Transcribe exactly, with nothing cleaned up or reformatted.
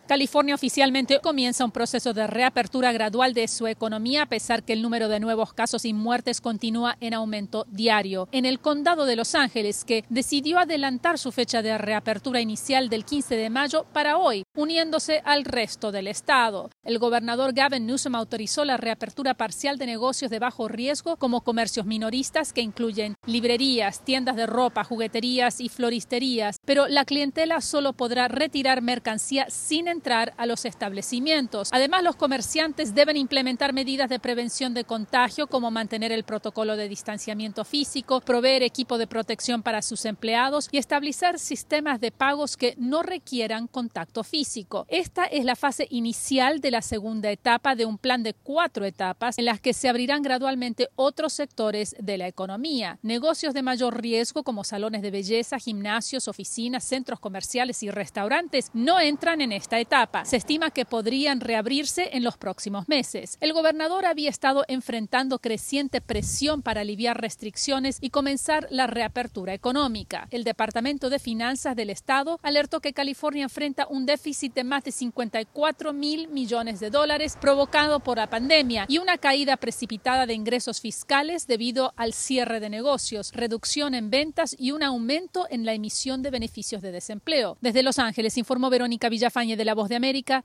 California oficialmente comienza un proceso de reapertura gradual de su economía, a pesar que el número de nuevos casos y muertes continúa en aumento diario. En el condado de Los Ángeles, que decidió adelantar su fecha de reapertura inicial del quince de mayo para hoy, uniéndose al resto del estado. El gobernador Gavin Newsom autorizó la reapertura parcial de negocios de bajo riesgo como comercios minoristas que incluyen librerías, tiendas de ropa, jugueterías y floristerías, pero la clientela solo podrá retirar mercancía sin entrar a los establecimientos. Además, los comerciantes deben implementar medidas de prevención de contagio, como mantener el protocolo de distanciamiento físico, proveer equipo de protección para sus empleados y establecer sistemas de pagos que no requieran contacto físico. Esta es la fase inicial de la segunda etapa de un plan de cuatro etapas en las que se abrirán gradualmente otros sectores de la economía. Negocios de mayor riesgo como salones de belleza, gimnasios, oficinas, centros comerciales y restaurantes no entran en esta etapa. Se estima que podrían reabrirse en los próximos meses. El gobernador había estado enfrentando creciente presión para aliviar restricciones y comenzar la reapertura económica. El Departamento de Finanzas del Estado alertó que California enfrenta un déficit de más de cincuenta y cuatro mil millones de dólares provocado por la pandemia y una caída precipitada de ingresos fiscales debido al cierre de negocios, reducción en ventas y un aumento en la emisión de beneficios de desempleo. Desde Los Ángeles informó Verónica Villafañe de La Voz de América,